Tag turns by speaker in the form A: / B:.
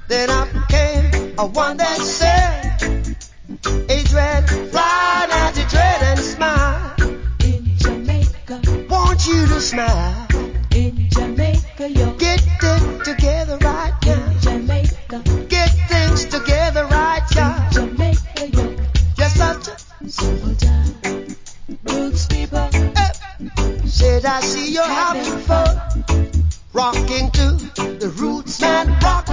A: Then up came a one that said, Adrian, fly now to dread and smile.
B: In Jamaica,
A: Want you to smile.
B: in Jamaica, yo.
A: Get it together right now.
B: In Jamaica,
A: Get things together right
B: in
A: now.
B: Jamaica, yo.
A: Yes, I
B: Simple time, roots people,
A: said I see you're having fun. Rocking to the roots and rock